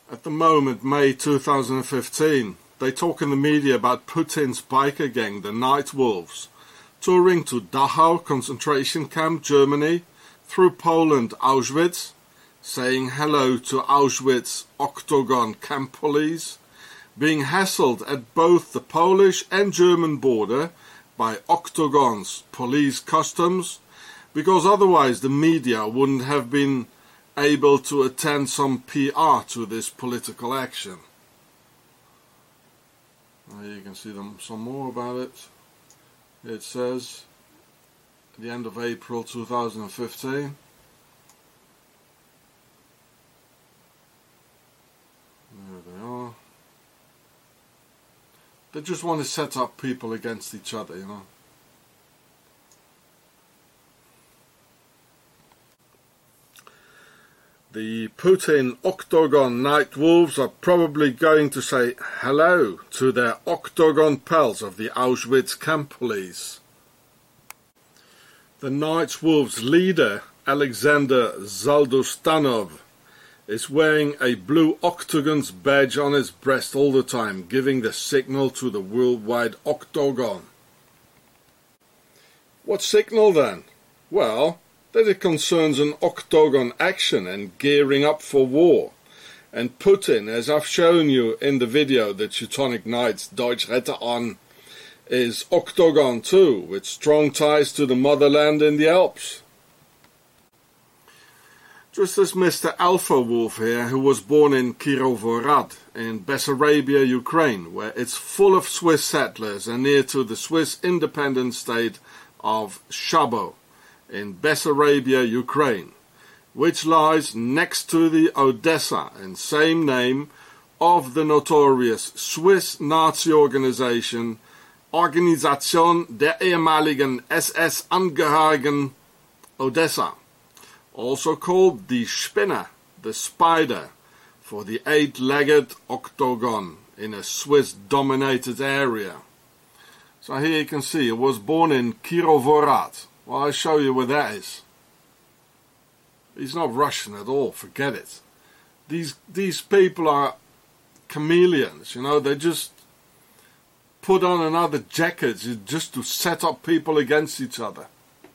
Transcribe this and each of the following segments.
At the moment, May 2015, they talk in the media about Putin's biker gang, the Night Wolves, touring to Dachau concentration camp, Germany, through Poland, Auschwitz, saying hello to Auschwitz Octagon camp police, being hassled at both the Polish and German border by Octagon's police customs, because otherwise the media wouldn't have been able to attend some PR to this political action. You can see some more about it. It says, at the end of April 2015, there they are. They just want to set up people against each other, you know. The Putin Octagon Night Wolves are probably going to say hello to their Octagon pals of the Auschwitz camp police. The Night Wolves leader, Alexander Zaldustanov, is wearing a blue Octagon's badge on his breast all the time, giving the signal to the worldwide Octagon. What signal then? Well, that it concerns an Octagon action and gearing up for war. And Putin, as I've shown you in the video, the Teutonic Knights Deutsch Retter an, is Octagon too, with strong ties to the motherland in the Alps. Just as Mr. Alpha Wolf here, who was born in Kirovorad in Bessarabia, Ukraine, where it's full of Swiss settlers and near to the Swiss independent state of Szabo in Bessarabia, Ukraine, which lies next to the Odessa and same name of the notorious Swiss Nazi organization Organisation der ehemaligen SS-Angehörigen Odessa, also called the Spinner, the Spider, for the eight-legged octagon in a Swiss-dominated area. So here you can see it was born in Kirovorad. Well, I'll show you where that is. He's not Russian at all, forget it. These people are chameleons, you know, they just put on another jacket just to set up people against each other.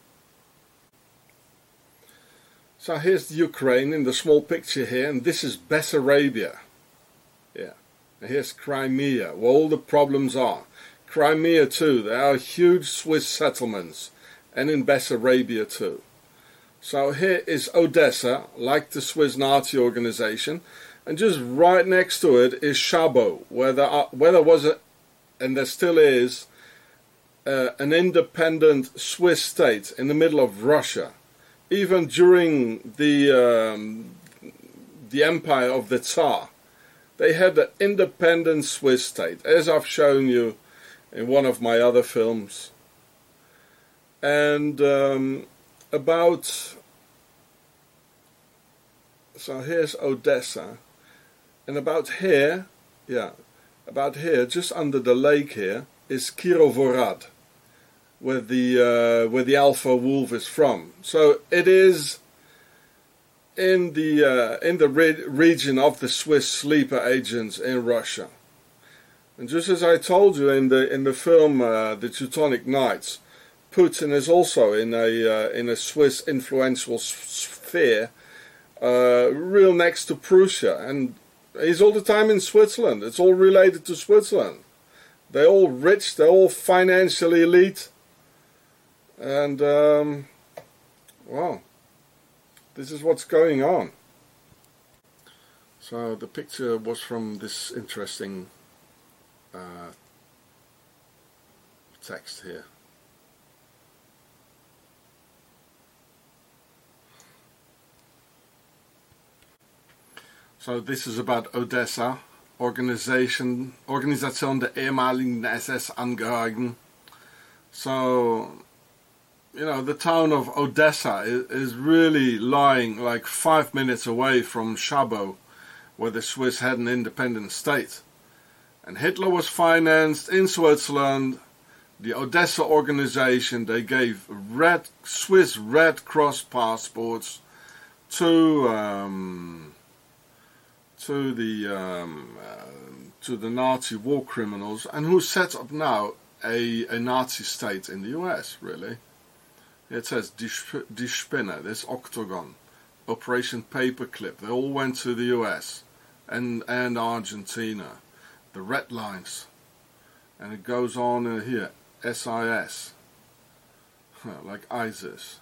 So here's the Ukraine in the small picture here, and this is Bessarabia. Yeah, and here's Crimea, where all the problems are. Crimea too, there are huge Swiss settlements, and in Bessarabia too. So here is Odessa, like the Swiss Nazi organization, and just right next to it is Szabo, where there was and there still is, an independent Swiss state in the middle of Russia. Even during the empire of the Tsar, they had an independent Swiss state, as I've shown you in one of my other films. And so here's Odessa, and about here, just under the lake here, is Kirovorad, where the Alpha Wolf is from. So it is in the region of the Swiss sleeper agents in Russia. And just as I told you in the film The Teutonic Knights, Putin is also in a Swiss influential sphere, real next to Prussia, and he's all the time in Switzerland. It's all related to Switzerland. They're all rich, they're all financially elite, and well, this is what's going on. So the picture was from this interesting text here. So this is about Odessa, Organisation der ehemaligen SS-Angehörigen. So, you know, the town of Odessa is really lying like 5 minutes away from Szabo, where the Swiss had an independent state. And Hitler was financed in Switzerland. The Odessa organization, they gave Swiss Red Cross passports to to the Nazi war criminals, and who set up now a Nazi state in the US, really. It says Die Spinne, this Octagon, Operation Paperclip. They all went to the US and Argentina. The Red Lines. And it goes on here, SIS, like ISIS.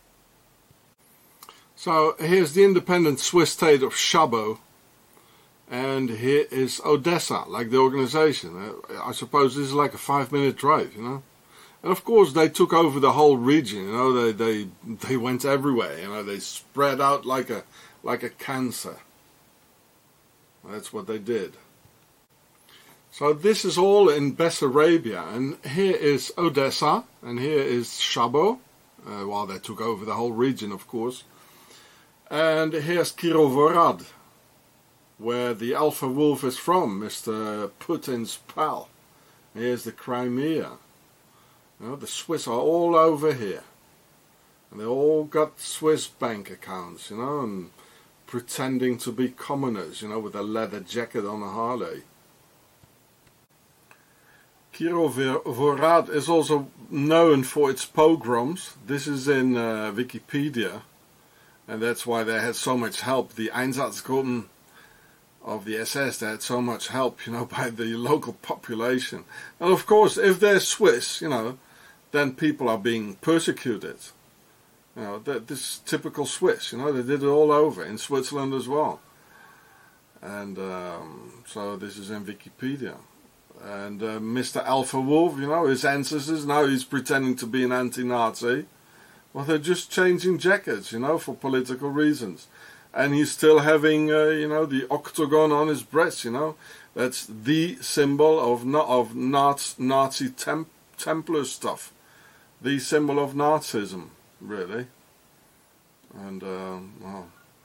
So here's the independent Swiss state of Szabo, and here is Odessa, like the organization. I suppose this is like a 5-minute drive, you know. And of course they took over the whole region, you know. They went everywhere, you know. They spread out like a cancer. That's what they did. So this is all in Bessarabia, and here is Odessa, and here is Szabo. Well, they took over the whole region, of course. And here's Kirovorad, where the Alpha Wolf is from, Mr. Putin's pal. Here's the Crimea. You know, the Swiss are all over here. And they all got Swiss bank accounts, you know, and pretending to be commoners, you know, with a leather jacket on a Harley. Kirovorad is also known for its pogroms. This is in Wikipedia. And that's why they had so much help. The Einsatzgruppen of the SS, they had so much help, you know, by the local population. And of course, if they're Swiss, you know, then people are being persecuted. You know, this is typical Swiss, you know, they did it all over, in Switzerland as well. And so this is in Wikipedia. And Mr. Alpha Wolf, you know, his ancestors, now he's pretending to be an anti-Nazi. Well, they're just changing jackets, you know, for political reasons. And he's still having, you know, the octagon on his breast, you know. That's the symbol of Nazi Templar stuff. The symbol of Nazism, really. And, well.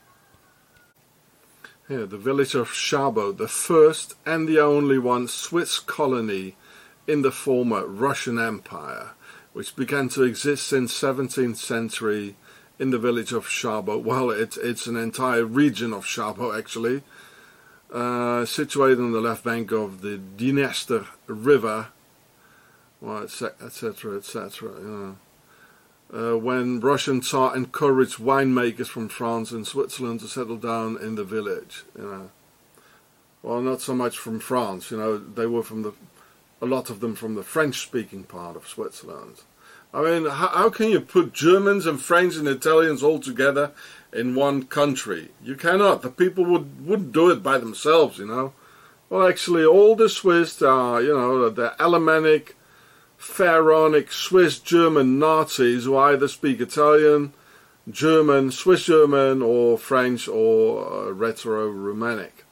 Here, the village of Szabo, the first and the only one Swiss colony in the former Russian Empire, which began to exist since 17th century in the village of Szabo. Well, it's an entire region of Szabo, actually, situated on the left bank of the Dniester River, well, etc., etc. You know. When Russian Tsar encouraged winemakers from France and Switzerland to settle down in the village, you know. Well, not so much from France, you know, they were a lot of them from the French-speaking part of Switzerland. I mean, how can you put Germans and French and Italians all together in one country? You cannot. The people wouldn't do it by themselves, you know. Well, actually, all the Swiss are, you know, the Alemannic, Pharaonic, Swiss-German Nazis who either speak Italian, German, Swiss-German, or French, or Retro-Romanic.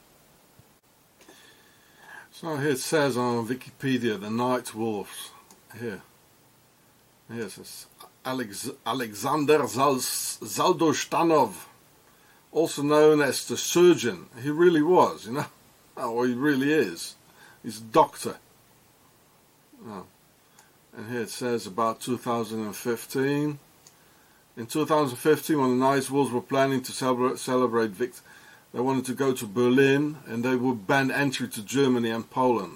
So here it says on Wikipedia, the Night Wolves. Here it says Alexander Zaldostanov, also known as the Surgeon. He really was, you know. Oh, he really is. He's a doctor. Oh. And here it says about 2015. In 2015, when the Night Wolves were planning to celebrate victory, they wanted to go to Berlin, and they would ban entry to Germany and Poland.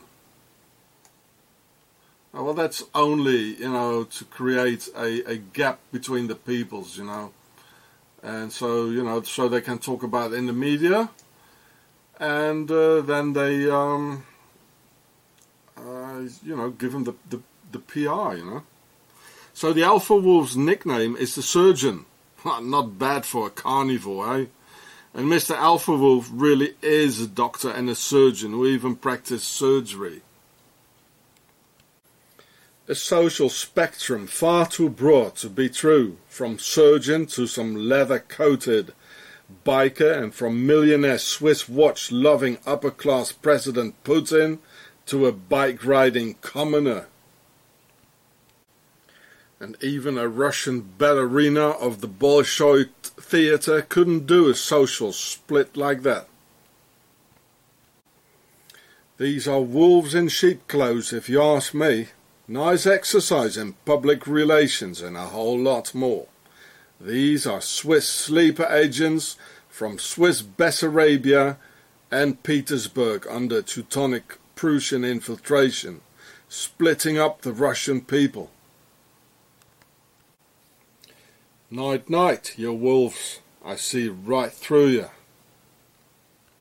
Well, that's only, you know, to create a gap between the peoples, you know. And so, you know, so they can talk about it in the media. And then they, you know, give them the PR, you know. So the Alpha Wolf's nickname is the Surgeon. Not bad for a carnivore, eh? And Mr. Alpha Wolf really is a doctor and a surgeon who even practiced surgery. A social spectrum far too broad to be true, from surgeon to some leather-coated biker, and from millionaire Swiss watch-loving upper-class President Putin to a bike-riding commoner. And even a Russian ballerina of the Bolshoi theater couldn't do a social split like that. These are wolves in sheep clothes, if you ask me. Nice exercise in public relations and a whole lot more. These are Swiss sleeper agents from Swiss Bessarabia, and Petersburg under Teutonic Prussian infiltration, splitting up the Russian people. Night, night, you wolves, I see right through you.